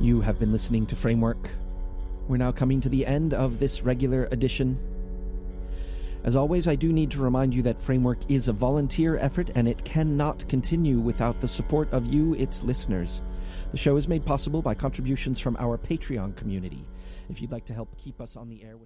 You have been listening to Framework. We're now coming to the end of this regular edition. As always, I do need to remind you that Framework is a volunteer effort and it cannot continue without the support of you, its listeners. The show is made possible by contributions from our Patreon community. If you'd like to help keep us on the air with...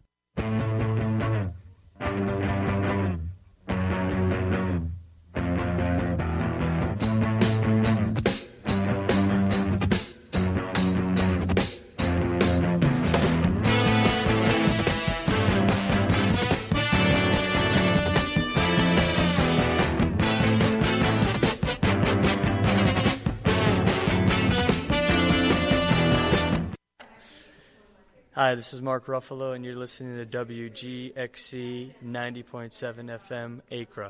Hi, this is Mark Ruffalo, and you're listening to WGXC 90.7 FM, Acra.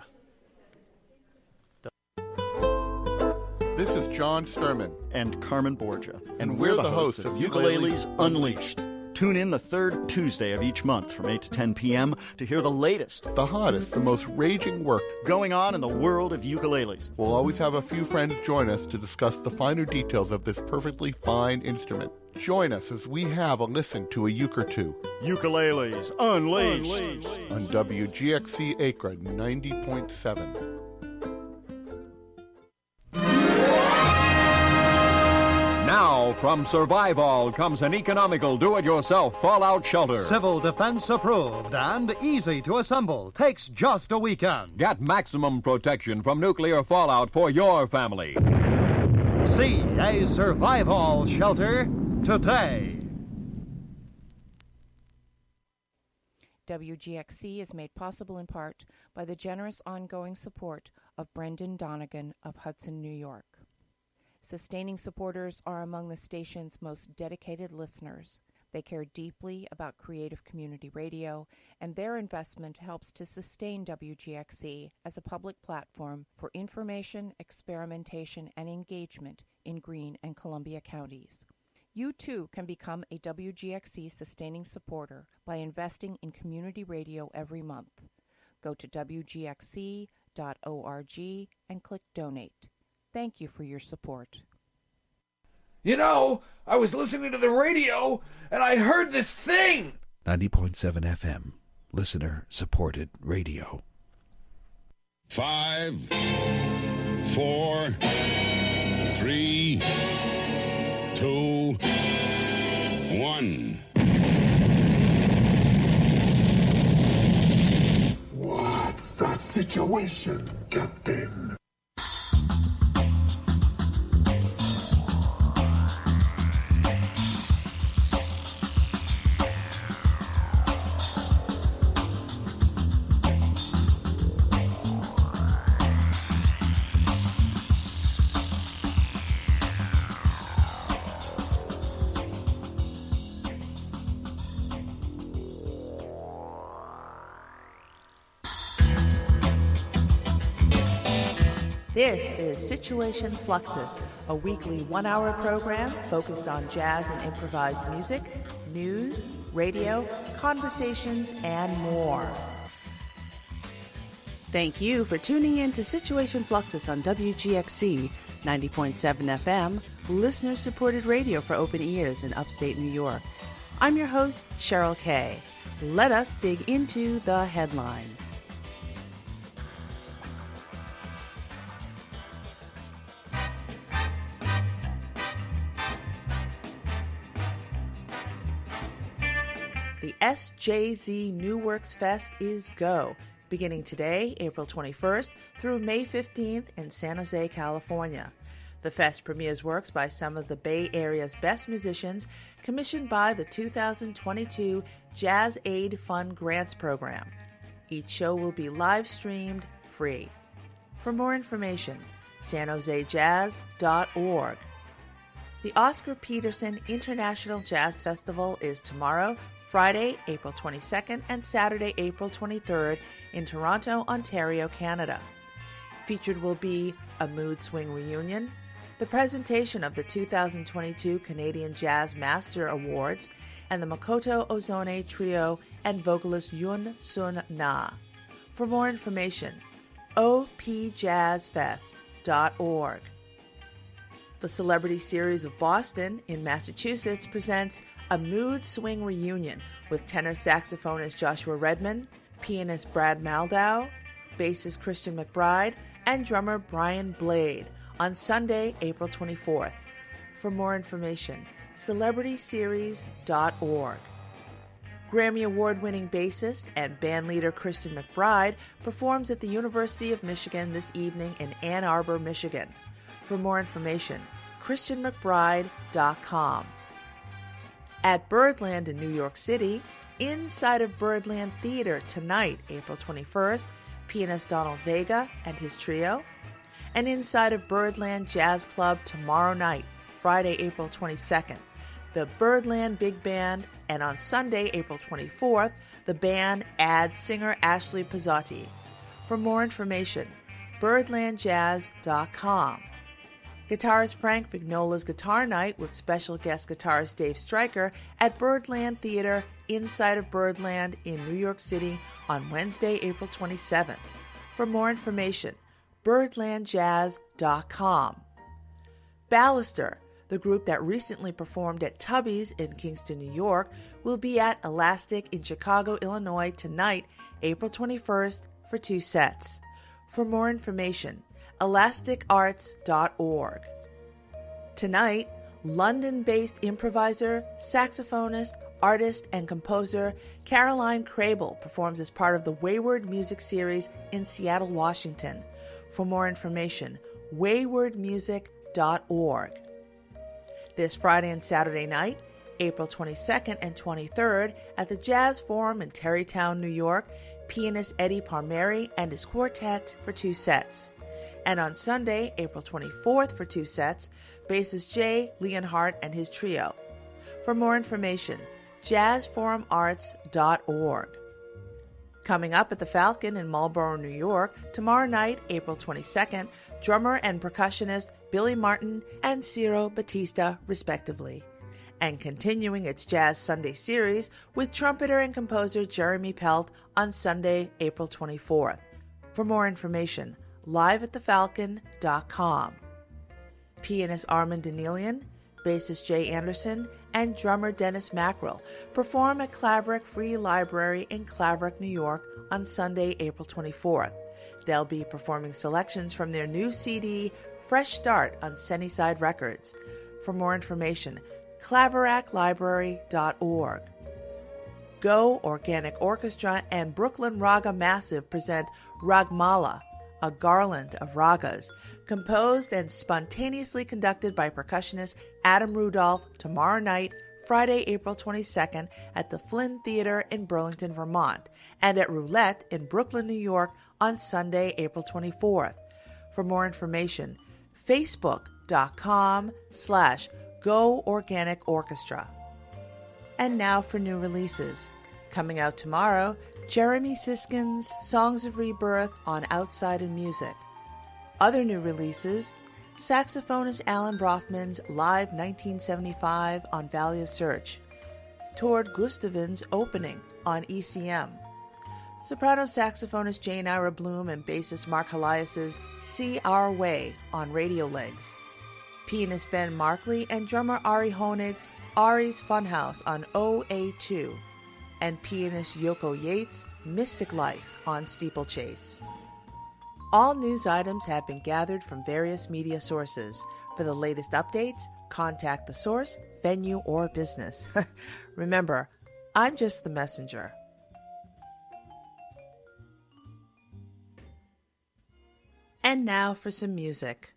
This is John Sturman. And Carmen Borgia. And we're the hosts of Ukuleles Unleashed. Tune in the third Tuesday of each month from 8 to 10 p.m. to hear the latest, the hottest, the most raging work going on in the world of ukuleles. We'll always have a few friends join us to discuss the finer details of this perfectly fine instrument. Join us as we have a listen to a uke or two. Ukuleles Unleashed. On WGXC Acra 90.7. Now, from Survival comes an economical do-it-yourself fallout shelter. Civil defense approved and easy to assemble. Takes just a weekend. Get maximum protection from nuclear fallout for your family. See a Survival shelter today. WGXC is made possible in part by the generous ongoing support of Brendan Donegan of Hudson, New York. Sustaining supporters are among the station's most dedicated listeners. They care deeply about creative community radio, and their investment helps to sustain WGXC as a public platform for information, experimentation, and engagement in Greene and Columbia counties. You, too, can become a WGXC sustaining supporter by investing in community radio every month. Go to WGXC.org and click Donate. Thank you for your support. You know, I was listening to the radio, and I heard this thing! 90.7 FM, listener-supported radio. 5, 4, 3, 2, 1. What's the situation, Captain? This is Situation Fluxus, a weekly one-hour program focused on jazz and improvised music, news, radio, conversations, and more. Thank you for tuning in to Situation Fluxus on WGXC 90.7 FM, listener-supported radio for open ears in upstate New York. I'm your host, Cheryl Kay. Let us dig into the headlines. The SJZ New Works Fest is go, beginning today, April 21st, through May 15th in San Jose, California. The fest premieres works by some of the Bay Area's best musicians, commissioned by the 2022 Jazz Aid Fund Grants Program. Each show will be live-streamed free. For more information, sanjosejazz.org. The Oscar Peterson International Jazz Festival is tomorrow, Friday, April 22nd, and Saturday, April 23rd in Toronto, Ontario, Canada. Featured will be a mood swing reunion, the presentation of the 2022 Canadian Jazz Master Awards, and the Makoto Ozone Trio and vocalist Yun Sun Na. For more information, opjazzfest.org. The Celebrity Series of Boston in Massachusetts presents a mood swing reunion with tenor saxophonist Joshua Redman, pianist Brad Maldau, bassist Christian McBride, and drummer Brian Blade on Sunday, April 24th. For more information, celebrityseries.org. Grammy Award-winning bassist and bandleader Christian McBride performs at the University of Michigan this evening in Ann Arbor, Michigan. For more information, christianmcbride.com. At Birdland in New York City, inside of Birdland Theater tonight, April 21st, pianist Donald Vega and his trio, and inside of Birdland Jazz Club tomorrow night, Friday, April 22nd, the Birdland Big Band, and on Sunday, April 24th, the band adds singer Ashley Pizzotti. For more information, birdlandjazz.com. Guitarist Frank Vignola's Guitar Night with special guest guitarist Dave Stryker at Birdland Theater inside of Birdland in New York City on Wednesday, April 27th. For more information, birdlandjazz.com. Ballister, the group that recently performed at Tubby's in Kingston, New York, will be at Elastic in Chicago, Illinois tonight, April 21st, for 2 sets. For more information, elasticarts.org. Tonight, London-based improviser, saxophonist, artist, and composer Caroline Crable performs as part of the Wayward Music Series in Seattle, Washington. For more information, waywardmusic.org. This Friday and Saturday night, April 22nd and 23rd, at the Jazz Forum in Terrytown, New York, pianist Eddie Palmieri and his quartet for 2 sets. And on Sunday, April 24th, for 2 sets, bassist Jay Leonhardt and his trio. For more information, jazzforumarts.org. Coming up at the Falcon in Marlborough, New York, tomorrow night, April 22nd, drummer and percussionist Billy Martin and Ciro Batista, respectively. And continuing its Jazz Sunday series with trumpeter and composer Jeremy Pelt on Sunday, April 24th. For more information, liveatthefalcon.com. Pianist Armand Danielian, bassist Jay Anderson, and drummer Dennis Mackrell perform at Claverick Free Library in Claverick, New York on Sunday, April 24th. They'll be performing selections from their new CD, Fresh Start, on Sunnyside Records. For more information, claveraclibrary.org. Go Organic Orchestra and Brooklyn Raga Massive present Ragmala, a garland of ragas, composed and spontaneously conducted by percussionist Adam Rudolph tomorrow night, Friday, April 22nd, at the Flynn Theater in Burlington, Vermont, and at Roulette in Brooklyn, New York on Sunday, April 24th. For more information, facebook.com/Go Organic Orchestra. And now for new releases. Coming out tomorrow, Jeremy Siskin's Songs of Rebirth on Outside in Music. Other new releases, saxophonist Alan Brofman's Live 1975 on Valley of Search, Tord Gustavin's Opening on ECM, soprano saxophonist Jane Ira Bloom and bassist Mark Helias's See Our Way on Radio Legs, pianist Ben Markley and drummer Ari Honig's Ari's Funhouse on OA2, and pianist Yoko Yates' Mystic Life on Steeplechase. All news items have been gathered from various media sources. For the latest updates, contact the source, venue, or business. Remember, I'm just the messenger. And now for some music.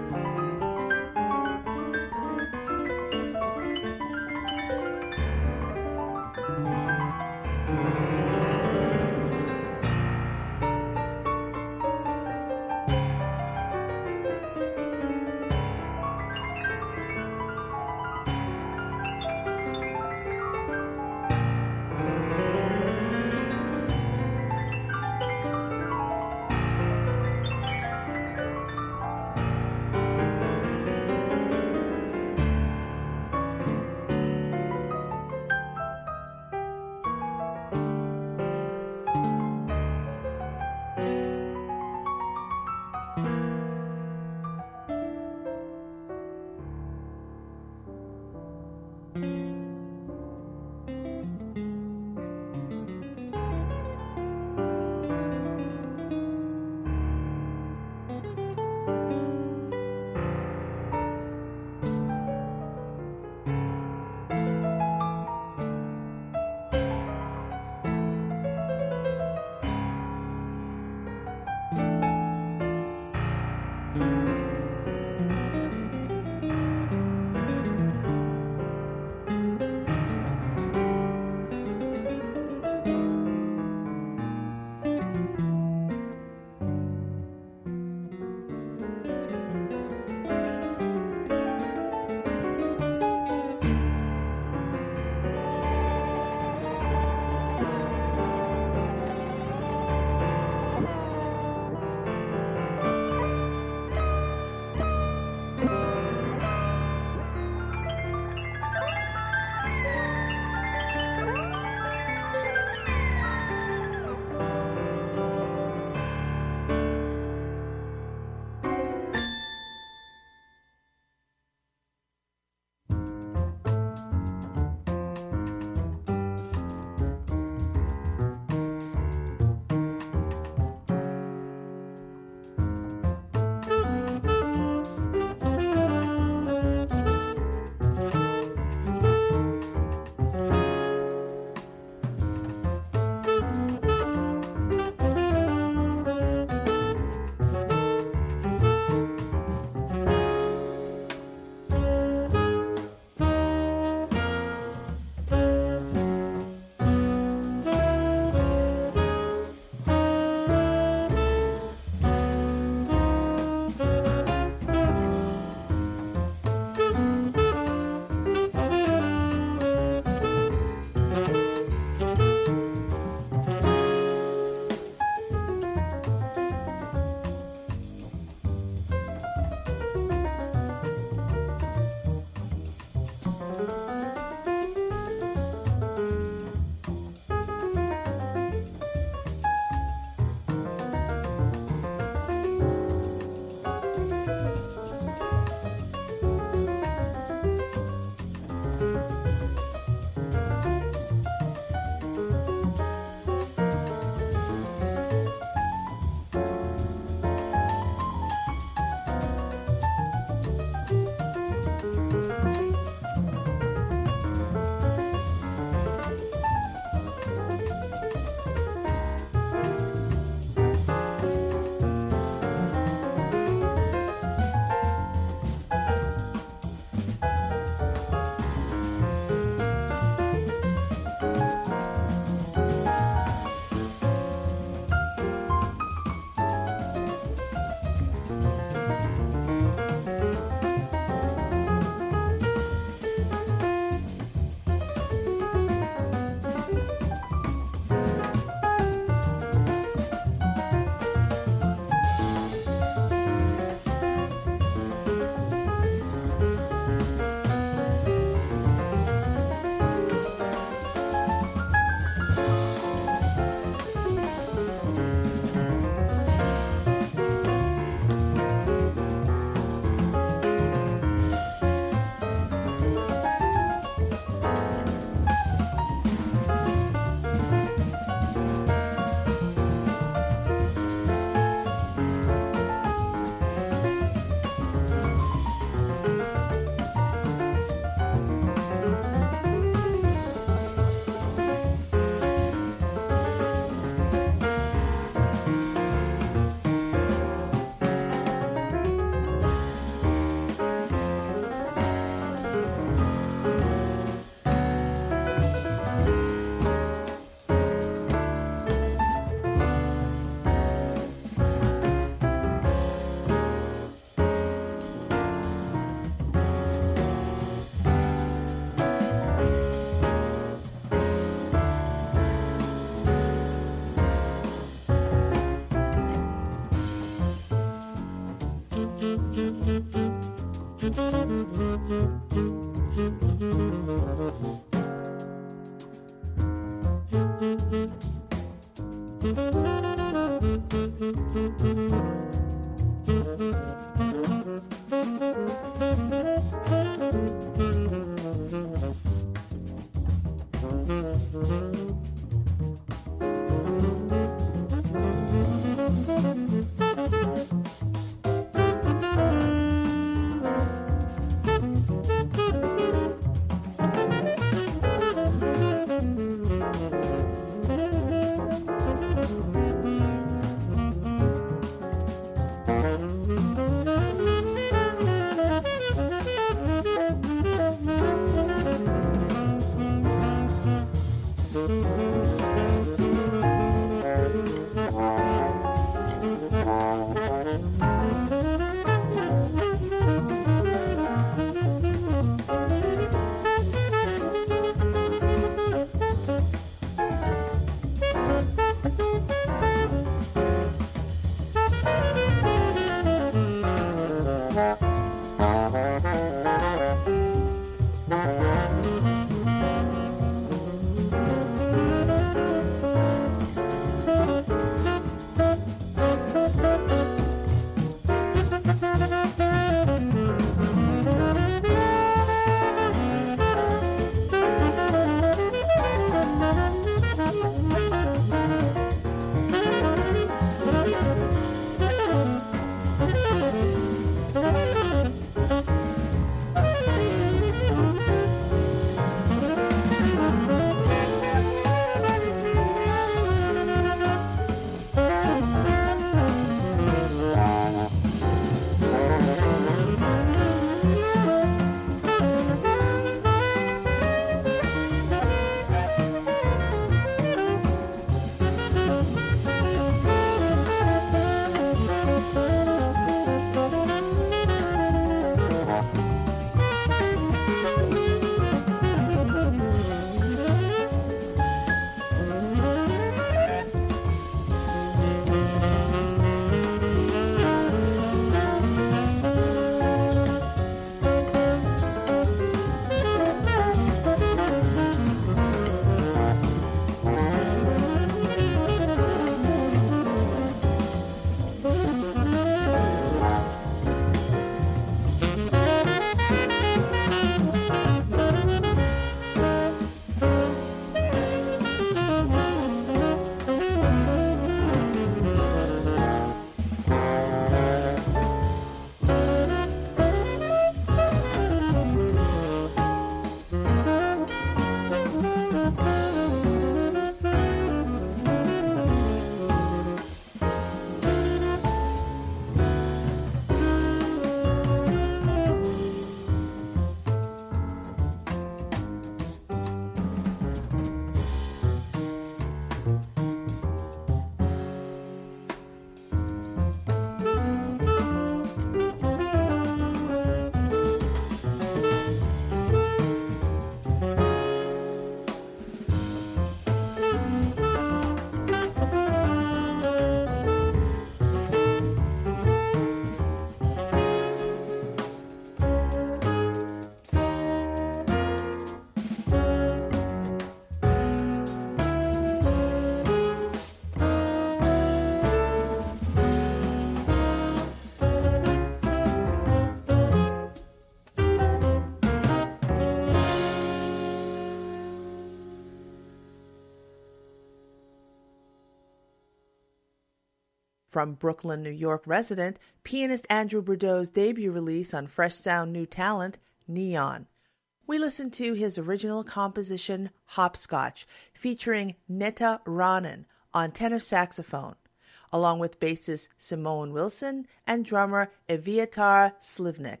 From Brooklyn, New York resident, pianist Andrew Bordeaux's debut release on Fresh Sound New Talent, Neon. We listened to his original composition, Hopscotch, featuring Netta Ranen on tenor saxophone, along with bassist Simone Wilson and drummer Eviatar Slivnik.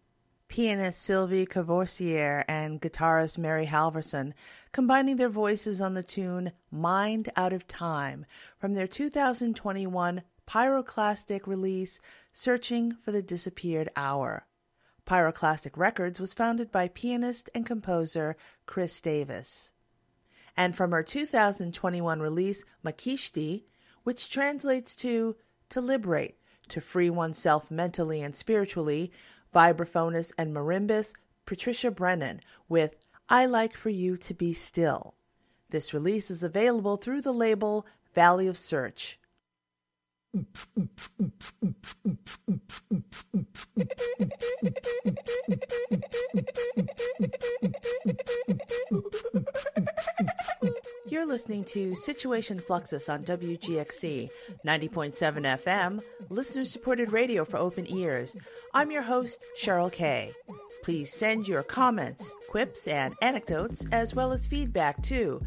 Pianist Sylvie Courvoisier and guitarist Mary Halverson combining their voices on the tune Mind Out of Time from their 2021 Pyroclastic release, Searching for the Disappeared Hour. Pyroclastic Records was founded by pianist and composer Chris Davis. And from her 2021 release, Makishti, which translates to liberate, to free oneself mentally and spiritually, vibraphonist and marimbist Patricia Brennan with I Like for You to Be Still. This release is available through the label Valley of Search. You're listening to Situation Fluxus on WGXC 90.7 FM, listener-supported radio for open ears. I'm your host, Cheryl Kay. Please send your comments, quips, and anecdotes, as well as feedback to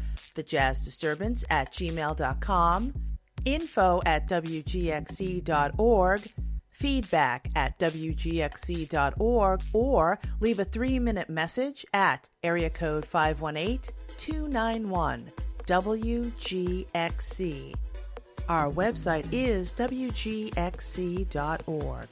thejazzdisturbance@gmail.com, info@wgxc.org, feedback@wgxc.org, or leave a 3-minute message at area code 518-291-WGXC. Our website is wgxc.org.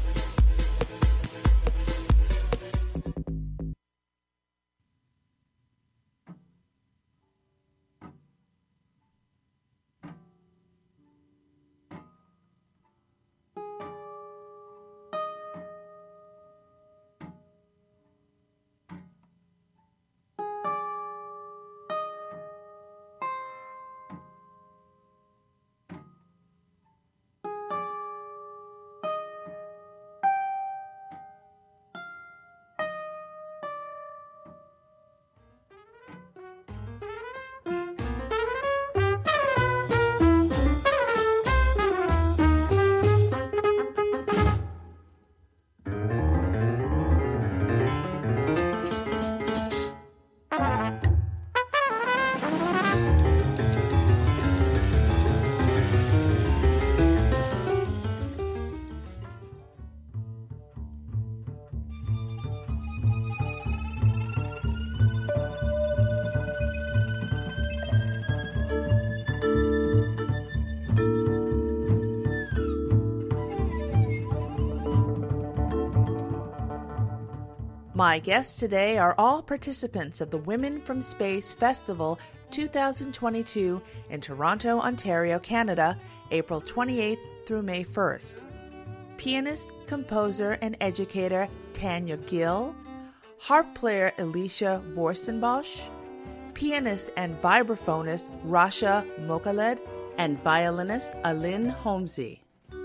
My guests today are all participants of the Women from Space Festival 2022 in Toronto, Ontario, Canada, April 28th through May 1st. Pianist, composer, and educator Tanya Gill, harp player Alicia Vorstenbosch, pianist and vibraphonist Rasha Mokhaled, and violinist Alin Homsey.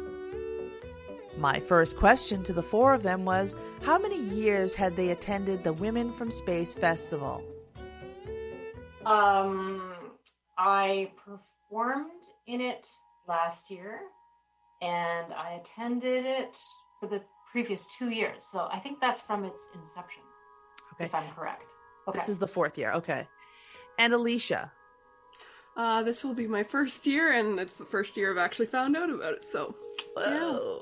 My first question to the four of them was, how many years had they attended the Women from Space Festival? I performed in it last year, and I attended it for the previous 2 years. So I think that's from its inception, if I'm correct. Okay. This is the 4th year, okay. And Alicia? This will be my first year, and it's the first year I've actually found out about it, so... Whoa. Yeah.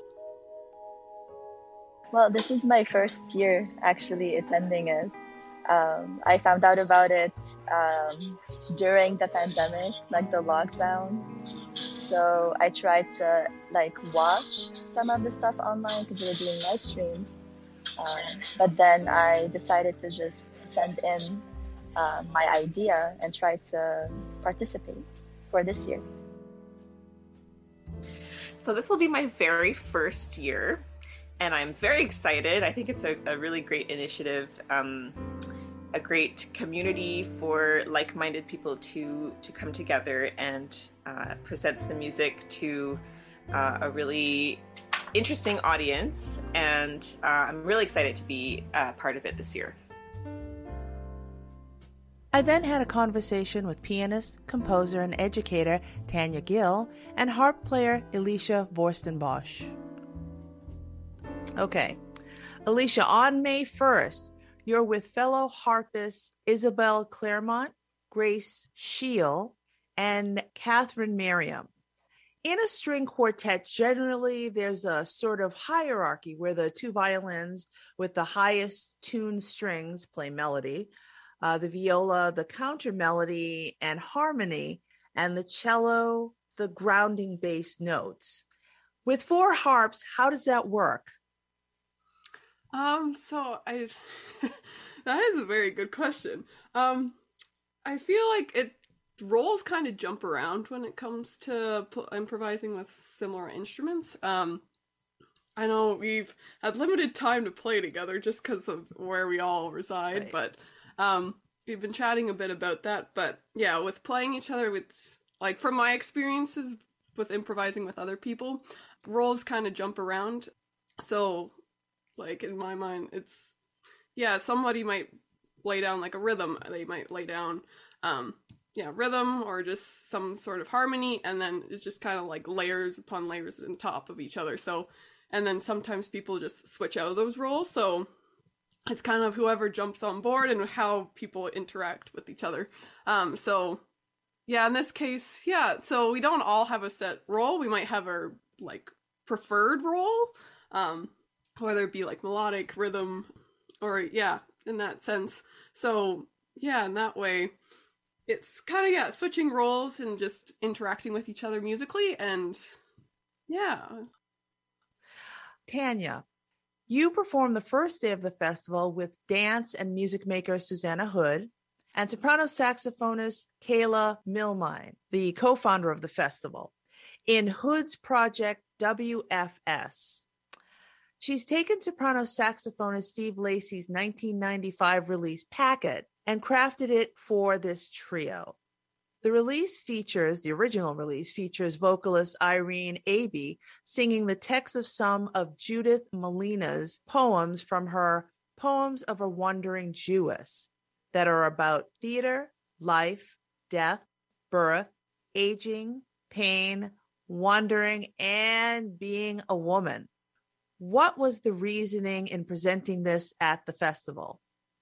Well, this is my first year actually attending it. I found out about it during the pandemic, like the lockdown. So I tried to watch some of the stuff online because we were doing live streams. But then I decided to just send in my idea and try to participate for this year. So this will be my very first year. And I'm very excited. I think it's a really great initiative, a great community for like-minded people to come together and present some music to a really interesting audience. And I'm really excited to be part of it this year. I then had a conversation with pianist, composer, and educator Tanya Gill and harp player Alicia Vorstenbosch. Okay, Alicia, on May 1st, you're with fellow harpists Isabel Claremont, Grace Shield, and Catherine Merriam. In a string quartet, generally there's a sort of hierarchy where the two violins with the highest tuned strings play melody, the viola, the counter melody and harmony, and the cello, the grounding bass notes. With 4 harps, how does that work? That is a very good question. I feel like roles kind of jump around when it comes to improvising with similar instruments. I know we've had limited time to play together just because of where we all reside, right. But we've been chatting a bit about that. But yeah, with playing each other with like from my experiences with improvising with other people, roles kind of jump around. So like in my mind, it's, yeah, somebody might lay down like a rhythm. They might lay down, rhythm or just some sort of harmony. And then it's just kind of like layers upon layers on top of each other. So, and then sometimes people just switch out of those roles. So it's kind of whoever jumps on board and how people interact with each other. So yeah, in this case, yeah, so we don't all have a set role. We might have our like preferred role, whether it be like melodic, rhythm, or yeah, in that sense. So yeah, in that way, it's kind of, yeah, switching roles and just interacting with each other musically, and yeah. Tanya, you performed the first day of the festival with dance and music maker Susanna Hood and soprano saxophonist Kayla Milmine, the co-founder of the festival, in Hood's project WFS. She's taken soprano saxophonist Steve Lacy's 1995 release Packet and crafted it for this trio. The original release features vocalist Irene Abbey singing the text of some of Judith Malina's poems from her Poems of a Wandering Jewess that are about theater, life, death, birth, aging, pain, wandering, and being a woman. What was the reasoning in presenting this at the festival?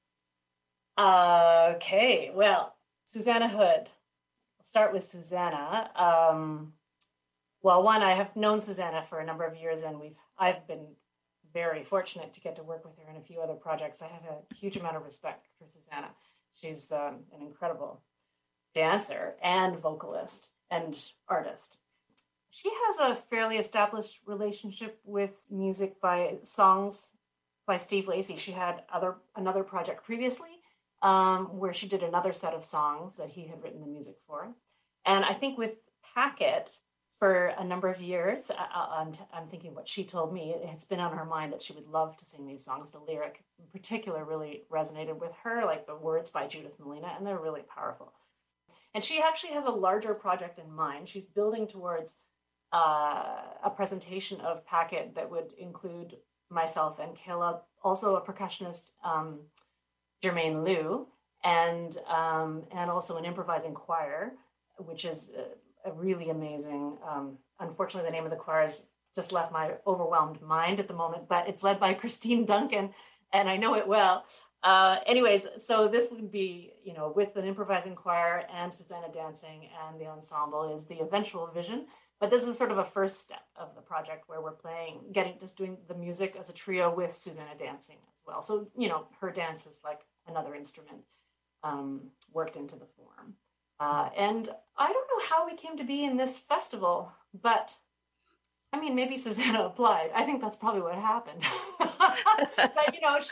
Okay, well, Susanna Hood. I'll start with Susanna. Well, one, I have known Susanna for a number of years, and I've been very fortunate to get to work with her in a few other projects. I have a huge amount of respect for Susanna. She's an incredible dancer and vocalist and artist. She has a fairly established relationship with music by songs by Steve Lacy. She had another project previously where she did another set of songs that he had written the music for. And I think with Packet, for a number of years, I'm thinking what she told me, it's been on her mind that she would love to sing these songs. The lyric in particular really resonated with her, like the words by Judith Malina, and they're really powerful. And she actually has a larger project in mind. She's building towards a presentation of Packet that would include myself and Kayla, also a percussionist, Jermaine Liu, and also an improvising choir, which is a really amazing. Unfortunately, the name of the choir has just left my overwhelmed mind at the moment, but it's led by Christine Duncan, and I know it well. Anyways, so this would be, with an improvising choir and Susanna dancing and the ensemble is the eventual vision. But this is sort of a first step of the project where we're doing the music as a trio with Susanna dancing as well. So, her dance is like another instrument worked into the form. And I don't know how we came to be in this festival, but I mean, maybe Susanna applied. I think that's probably what happened. But,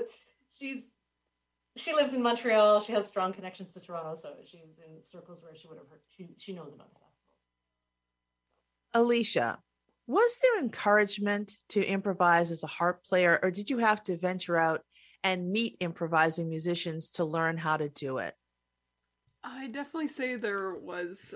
she lives in Montreal. She has strong connections to Toronto, so she's in circles where she would have heard. She knows about the festival. Alicia, was there encouragement to improvise as a harp player, or did you have to venture out and meet improvising musicians to learn how to do it? I definitely say there was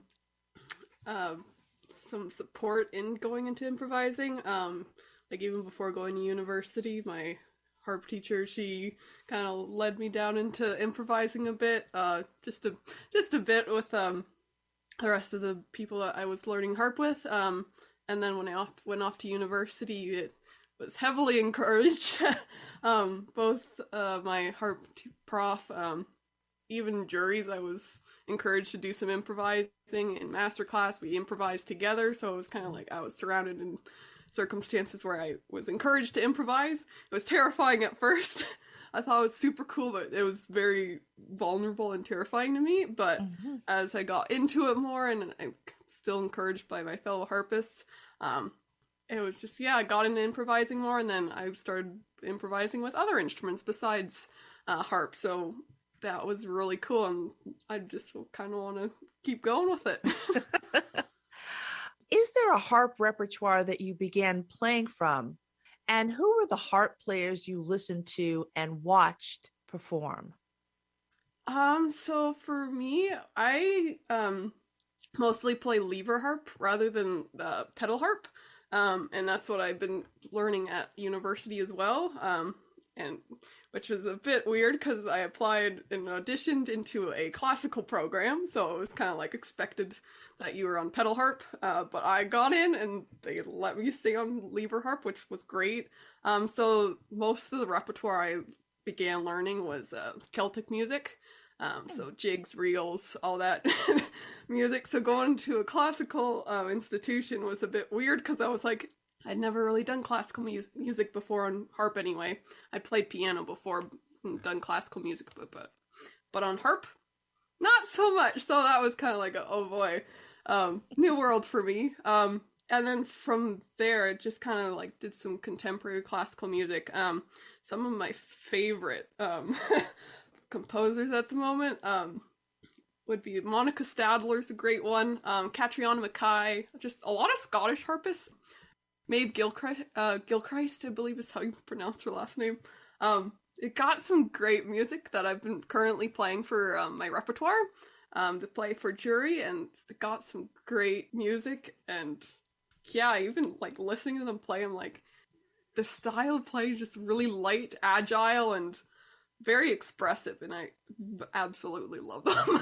some support in going into improvising. Like even before going to university, my harp teacher, she kind of led me down into improvising a bit, just a bit with the rest of the people that I was learning harp with. And then when I went off to university, it was heavily encouraged. Both my harp prof, even juries, I was encouraged to do some improvising. In masterclass, we improvised together, so it was kind of like I was surrounded in circumstances where I was encouraged to improvise. It was terrifying at first. I thought it was super cool, but it was very vulnerable and terrifying to me. But as I got into it more, and I'm still encouraged by my fellow harpists, it was just, I got into improvising more, and then I started improvising with other instruments besides harp. So that was really cool, and I just kind of want to keep going with it. Is there a harp repertoire that you began playing from? And who were the harp players you listened to and watched perform? So for me, I mostly play lever harp rather than pedal harp. And that's what I've been learning at university as well. And which was a bit weird because I applied and auditioned into a classical program, so it was kind of like expected that you were on pedal harp. But I got in and they let me sing on lever harp, which was great. So most of the repertoire I began learning was Celtic music. So jigs, reels, all that music. So going to a classical institution was a bit weird because I was like, I'd never really done classical music before on harp anyway. I'd played piano before and done classical music, but on harp, not so much. So that was kind of like oh boy, new world for me. And then from there, it just kind of like did some contemporary classical music. Some of my favorite composers at the moment would be Monica Stadler's a great one, Catriona Mackay, just a lot of Scottish harpists. Maeve Gilchrist, I believe is how you pronounce her last name. It got some great music that I've been currently playing for my repertoire to play for jury, and it got some great music. And yeah, even like listening to them play, I'm like, the style of play is just really light, agile, and very expressive, and I absolutely love them.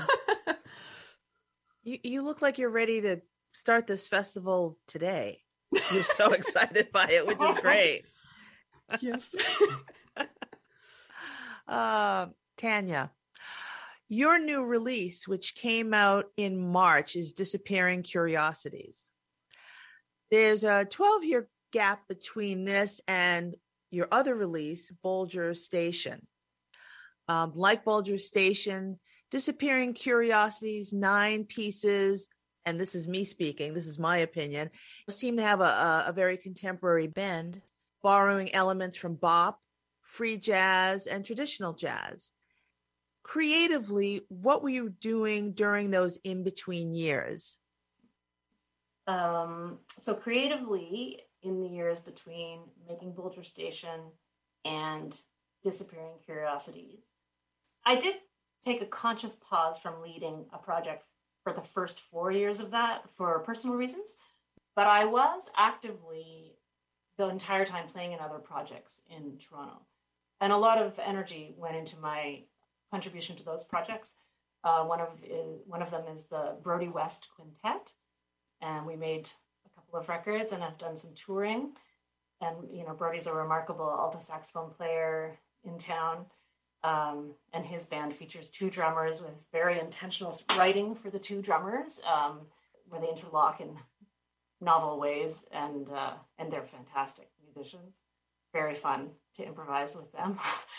You look like you're ready to start this festival today. You're so excited by it, which is great. Yes. Tanya, your new release, which came out in March, is Disappearing Curiosities. There's a 12-year gap between this and your other release, Bolger Station. Like Bolger Station, Disappearing Curiosities, 9 pieces, and this is me speaking, this is my opinion, seem to have a very contemporary bend, borrowing elements from bop, free jazz, and traditional jazz. Creatively, what were you doing during those in-between years? So creatively, in the years between making Bolger Station and Disappearing Curiosities, I did take a conscious pause from leading a project for the first 4 years of that for personal reasons, but I was actively the entire time playing in other projects in Toronto. And a lot of energy went into my contribution to those projects. One of them is the Brody West Quintet, and we made a couple of records and I've done some touring. And, you know, Brody's a remarkable alto saxophone player in town. And his band features 2 drummers with very intentional writing for the 2 drummers, where they interlock in novel ways, and they're fantastic musicians. Very fun to improvise with them.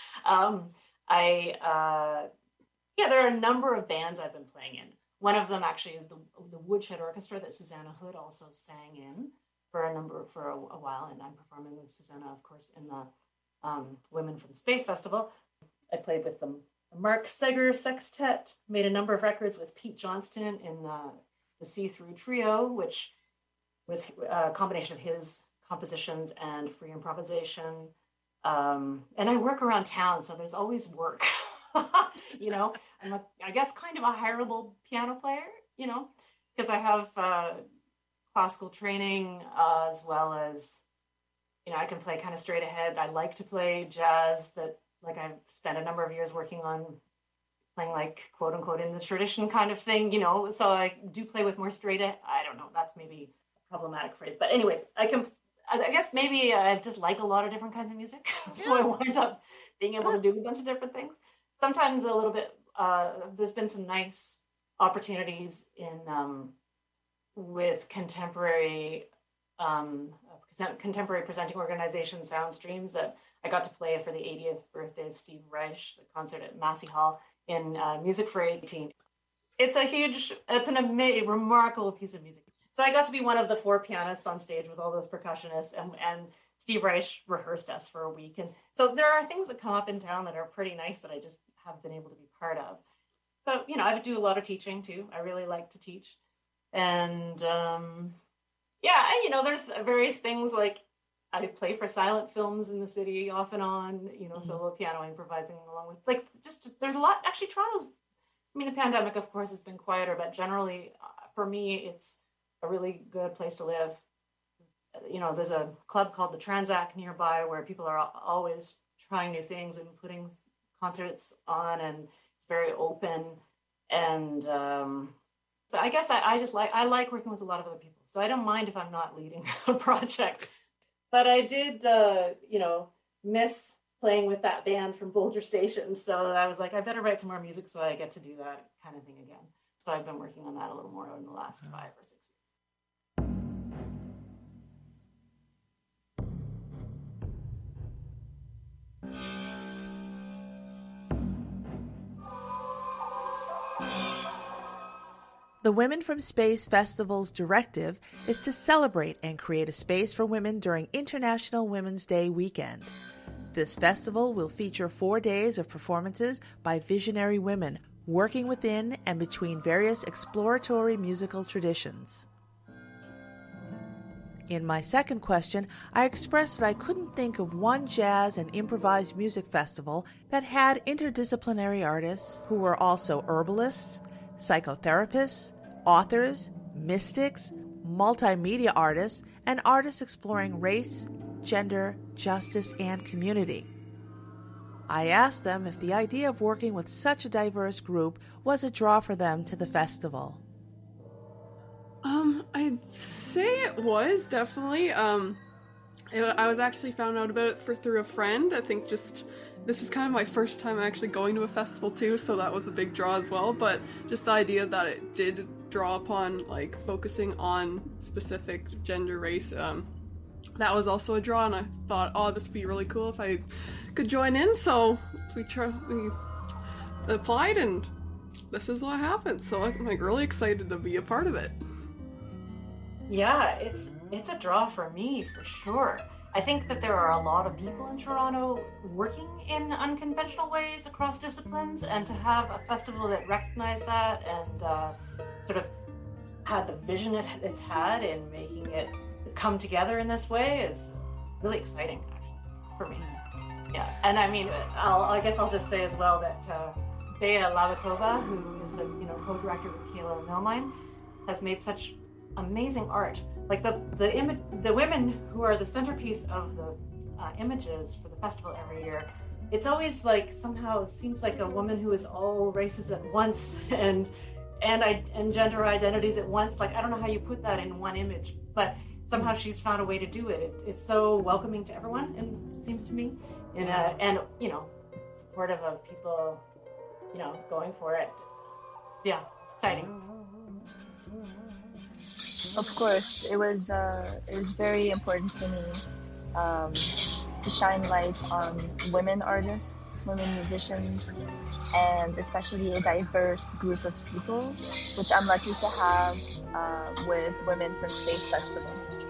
There are a number of bands I've been playing in. One of them actually is the Woodshed Orchestra that Susanna Hood also sang in for a while, and I'm performing with Susanna, of course, in the Women for the Space Festival. I played with the Mark Seger Sextet, made a number of records with Pete Johnston in the See-Through Trio, which was a combination of his compositions and free improvisation. And I work around town, so there's always work. You know, I'm I guess kind of a hireable piano player, you know, because I have classical training as well as, you know, I can play kind of straight ahead. I like to play jazz that, like, I've spent a number of years working on playing, like, quote unquote in the tradition kind of thing, you know, so I do play with more straight ahead. I don't know, that's maybe a problematic phrase, but anyways, I guess maybe I just like a lot of different kinds of music. So I wind up being able to do a bunch of different things. Sometimes a little bit, there's been some nice opportunities in with contemporary presenting organization Soundstreams that I got to play for the 80th birthday of Steve Reich, the concert at Massey Hall in Music for 18. It's a remarkable piece of music. So I got to be one of the 4 pianists on stage with all those percussionists, and Steve Reich rehearsed us for a week. And so there are things that come up in town that are pretty nice that I just have been able to be part of. So, you know, I do a lot of teaching too. I really like to teach. And you know, there's various things, like I play for silent films in the city off and on, you know, solo piano improvising along with, like, just there's a lot. Actually, Toronto's, I mean, the pandemic, of course, has been quieter, but generally for me, it's a really good place to live. You know, there's a club called the Transac nearby where people are always trying new things and putting concerts on, and it's very open. And but I guess I like working with a lot of other people, so I don't mind if I'm not leading a project. But I did, miss playing with that band from Boulder Station, so I was like, I better write some more music so I get to do that kind of thing again. So I've been working on that a little more in the last 5 or 6 years. The Women from Space Festival's directive is to celebrate and create a space for women during International Women's Day weekend. This festival will feature 4 days of performances by visionary women working within and between various exploratory musical traditions. In my second question, I expressed that I couldn't think of one jazz and improvised music festival that had interdisciplinary artists who were also herbalists, psychotherapists, authors, mystics, multimedia artists, and artists exploring race, gender, justice, and community. I asked them if the idea of working with such a diverse group was a draw for them to the festival. I'd say it was, definitely. I was actually found out about it through a friend. I think this is kind of my first time actually going to a festival too, so that was a big draw as well. But just the idea that it did draw upon, like, focusing on specific gender, race, that was also a draw, and I thought, oh, this would be really cool if I could join in. So we applied, and this is what happened. So I'm like really excited to be a part of it. Yeah, it's a draw for me, for sure. I think that there are a lot of people in Toronto working in unconventional ways across disciplines, and to have a festival that recognized that and sort of had the vision it's had in making it come together in this way is really exciting, actually, for me. Yeah, and I mean, I guess I'll just say as well that Bea Lavakova, who is the co-director with Kayla Milmine, has made such amazing art. Like the women who are the centerpiece of the images for the festival every year, it's always like somehow it seems like a woman who is all races at once and gender identities at once. Like, I don't know how you put that in one image, but somehow she's found a way to do it. It's so welcoming to everyone, and it seems to me, and supportive of people, going for it. Yeah, it's exciting. Of course, it was very important to me to shine light on women artists, women musicians, and especially a diverse group of people, which I'm lucky to have with Women from Space Festival.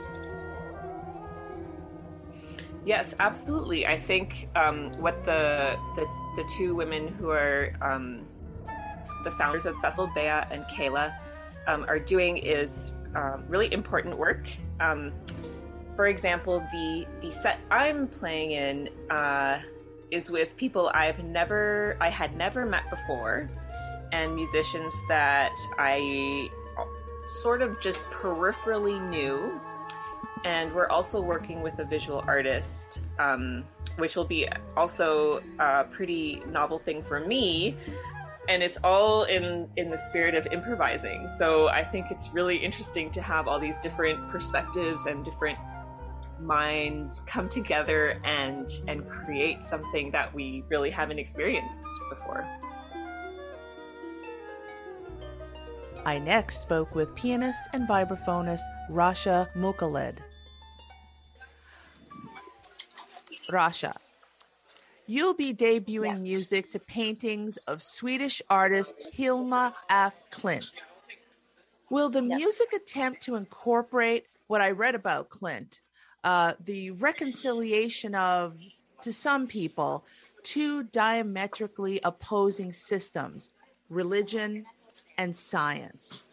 Yes, absolutely. I think what the two women who are the founders of the festival, Bea and Kayla, are doing is really important work. For example, the set I'm playing in is with people I had never met before, and musicians that I sort of just peripherally knew. And we're also working with a visual artist, which will be also a pretty novel thing for me. And it's all in the spirit of improvising. So I think it's really interesting to have all these different perspectives and different minds come together and create something that we really haven't experienced before. I next spoke with pianist and vibraphonist Rasha Mukhaled. Rasha, you'll be debuting music to paintings of Swedish artist Hilma af Klint. Will the music attempt to incorporate what I read about Klint, the reconciliation of, to some people, two diametrically opposing systems, religion and science?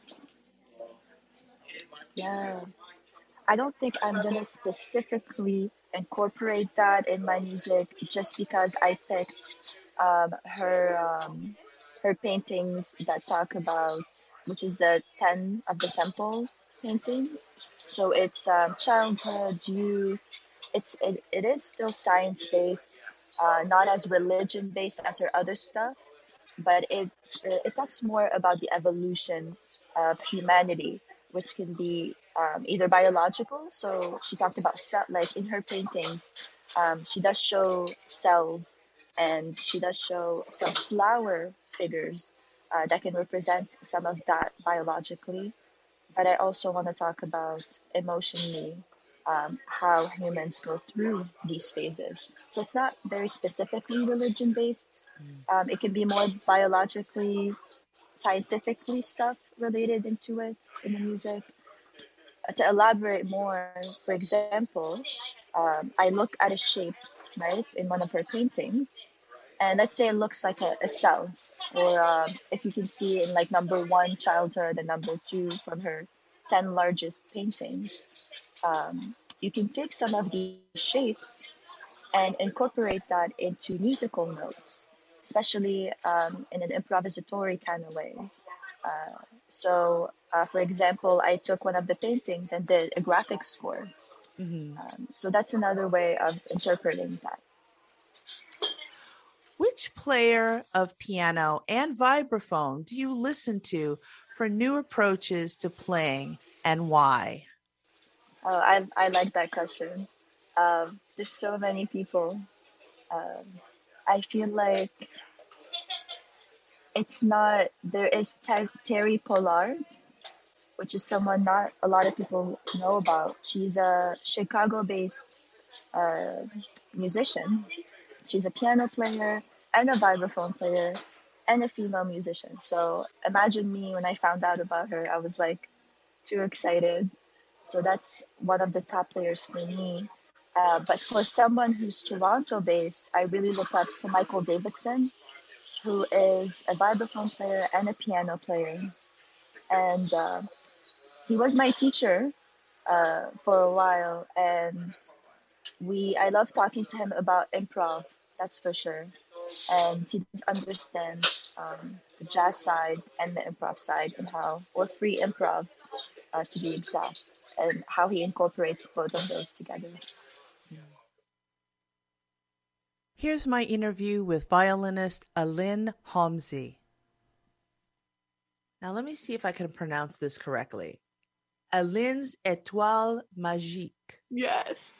Yeah, I don't think I'm going to specifically incorporate that in my music just because I picked her her paintings that talk about, which is the 10 of the Temple paintings. So it's childhood, youth. It is still science based, not as religion based as her other stuff, but it talks more about the evolution of humanity, which can be either biological. So she talked about like in her paintings, she does show cells, and she does show some flower figures that can represent some of that biologically. But I also want to talk about emotionally how humans go through these phases. So it's not very specifically religion based. It can be more biologically, scientifically stuff related into it in the music. To elaborate more, for example, I look at a shape, right, in one of her paintings, and let's say it looks like a cell, or if you can see in like number 1 childhood and number 2 from her 10 largest paintings, you can take some of these shapes and incorporate that into musical notes, especially in an improvisatory kind of way. So, for example, I took one of the paintings and did a graphic score. So that's another way of interpreting that. Which player of piano and vibraphone do you listen to for new approaches to playing, and why? Oh, I like that question. There's so many people. I feel like there is Terry Pollard, which is someone not a lot of people know about. She's a Chicago-based musician. She's a piano player and a vibraphone player and a female musician. So imagine me when I found out about her, I was like too excited. So that's one of the top players for me. But for someone who's Toronto-based, I really look up to Michael Davidson, who is a vibraphone player and a piano player. And he was my teacher for a while, and I love talking to him about improv, that's for sure. And he does understand the jazz side and the improv side, and or free improv to be exact, and how he incorporates both of those together. Here's my interview with violinist Aline Homsi. Now let me see if I can pronounce this correctly. Aline's Étoile Magique. Yes.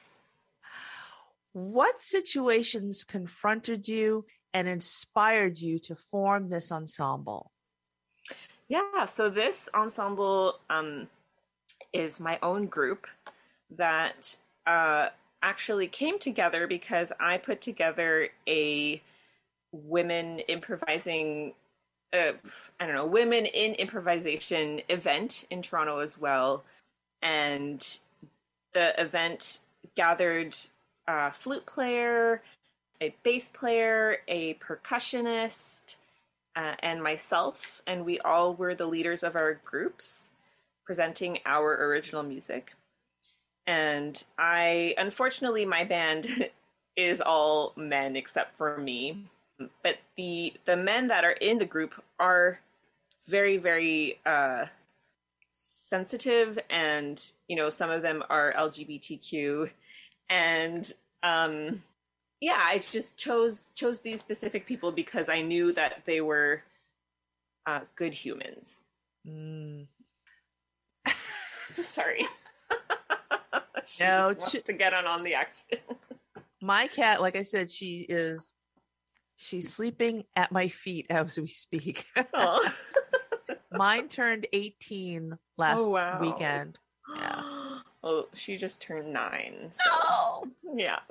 What situations confronted you and inspired you to form this ensemble? Yeah, so this ensemble is my own group that actually came together because I put together a women improvising, women in improvisation event in Toronto as well. And the event gathered a flute player, a bass player, a percussionist, and myself. And we all were the leaders of our groups presenting our original music. And unfortunately, my band is all men except for me. But the men that are in the group are very, very sensitive, and some of them are LGBTQ, and I just chose these specific people because I knew that they were good humans. Sorry. No, wants to get on the action. My cat, like I said, she's sleeping at my feet as we speak. Mine turned 18 last weekend. Yeah. Oh, she just turned 9. So. Oh! Yeah.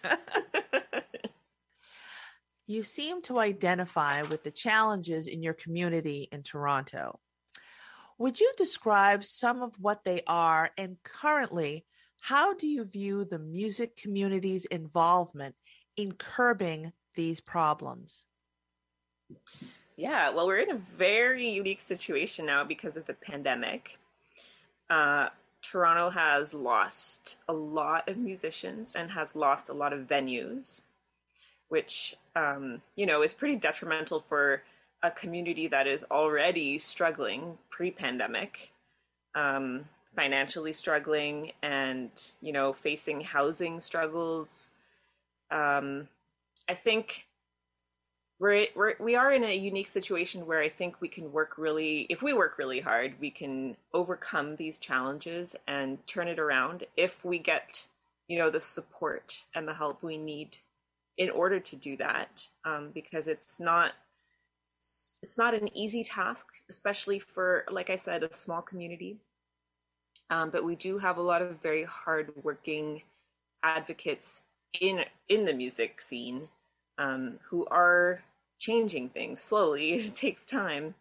You seem to identify with the challenges in your community in Toronto. Would you describe some of what they are, and currently, how do you view the music community's involvement in curbing these problems? Yeah, well, we're in a very unique situation now because of the pandemic. Toronto has lost a lot of musicians and has lost a lot of venues, which, is pretty detrimental for a community that is already struggling pre-pandemic, financially struggling, and, you know, facing housing struggles. I think we are in a unique situation where I think we can if we work really hard, we can overcome these challenges and turn it around if we get, you know, the support and the help we need in order to do that, because it's not an easy task, especially for, like I said, a small community. But we do have a lot of very hardworking advocates in the music scene, who are changing things slowly. It takes time.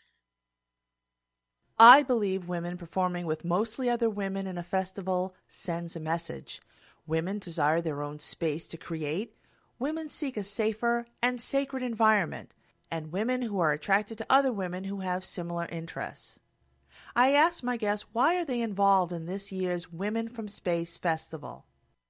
I believe women performing with mostly other women in a festival sends a message. Women desire their own space to create. Women seek a safer and sacred environment, and women who are attracted to other women who have similar interests. I asked my guests why are they involved in this year's Women from Space Festival.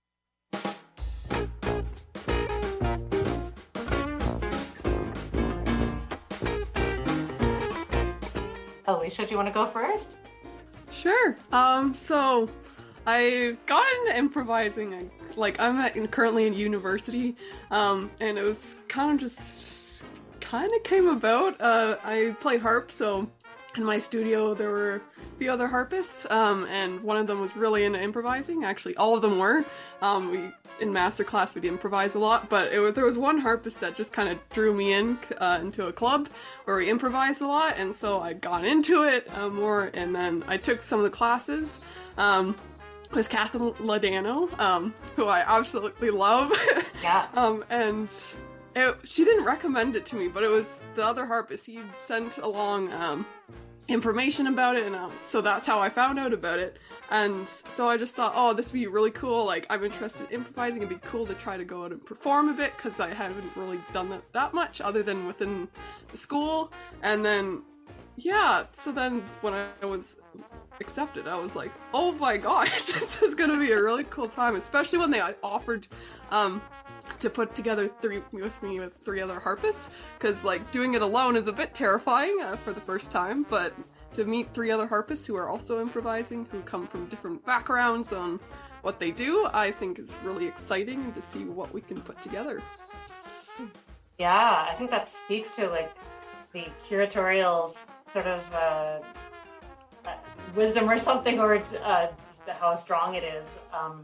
Alicia, do you want to go first? Sure. So I got into improvising. I'm currently in university, and it was kind of came about. I play harp, so in my studio there were a few other harpists, and one of them was really into improvising. Actually, all of them were. In master class we'd improvise a lot, but there was one harpist that just kind of drew me into a club where we improvised a lot, and so I'd gone into it more, and then I took some of the classes. It was Catherine Ladano, who I absolutely love. Yeah. And she didn't recommend it to me, but it was the other harpist. He sent along information about it, and so that's how I found out about it. And so I just thought, oh, this would be really cool. Like, I'm interested in improvising. It'd be cool to try to go out and perform a bit, because I haven't really done that much other than within the school. And then, yeah, so then when I was accepted, I was like, oh my gosh, this is gonna be a really cool time, especially when they offered to put together with three other harpists, because like doing it alone is a bit terrifying for the first time, but to meet three other harpists who are also improvising, who come from different backgrounds on what they do, I think is really exciting to see what we can put together. Yeah, I think that speaks to like the curatorial's sort of wisdom or something, or just how strong it is,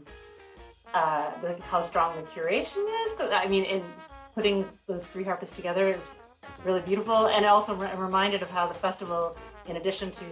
how strong the curation is. I mean, in putting those three harpists together is really beautiful, and also I'm reminded of how the festival, in addition to,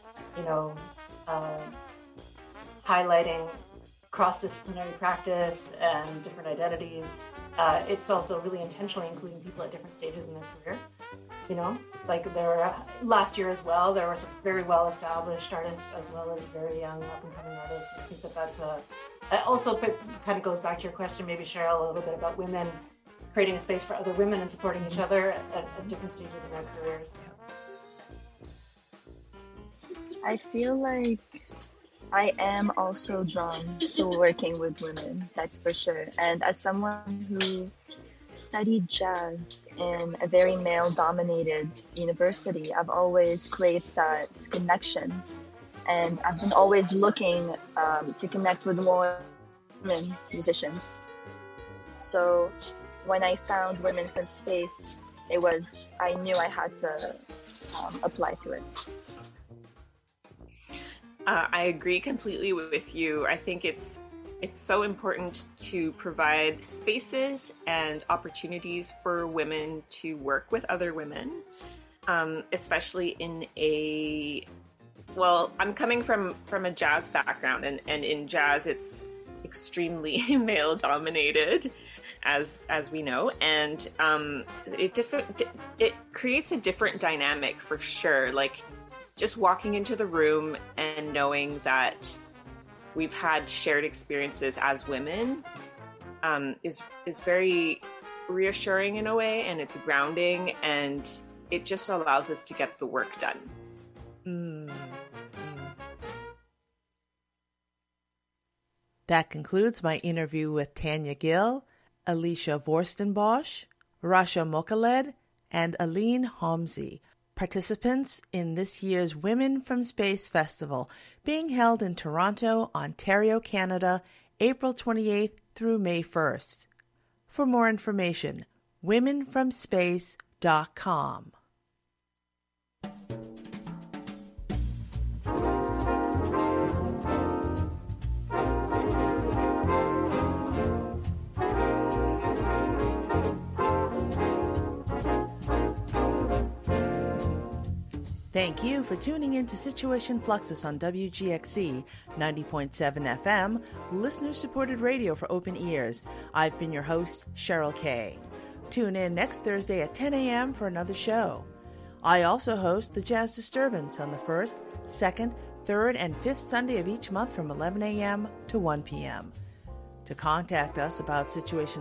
highlighting cross-disciplinary practice and different identities, it's also really intentionally including people at different stages in their career. Like last year as well, there were some very well-established artists as well as very young up-and-coming artists. I think that's also kind of goes back to your question, maybe Cheryl, a little bit about women creating a space for other women and supporting each other at different stages in their careers. I feel like I am also drawn to working with women, that's for sure. And as someone who studied jazz in a very male-dominated university, I've always craved that connection. And I've been always looking to connect with more women musicians. So when I found Women from Space, I knew I had to apply to it. I agree completely with you. I think it's so important to provide spaces and opportunities for women to work with other women, especially I'm coming from a jazz background, and in jazz it's extremely male dominated, as we know, and it creates a different dynamic for sure. Like, just walking into the room and knowing that we've had shared experiences as women is very reassuring in a way, and it's grounding, and it just allows us to get the work done. That concludes my interview with Tanya Gill, Alicia Vorstenbosch, Rasha Mokaled, and Aline Homsey, participants in this year's Women from Space Festival, being held in Toronto, Ontario, Canada, April 28th through May 1st. For more information, womenfromspace.com. Thank you for tuning in to Situation Fluxus on WGXC 90.7 FM, listener-supported radio for open ears. I've been your host, Cheryl Kay. Tune in next Thursday at 10 a.m. for another show. I also host the Jazz Disturbance on the 1st, 2nd, 3rd, and 5th Sunday of each month from 11 a.m. to 1 p.m. To contact us about Situation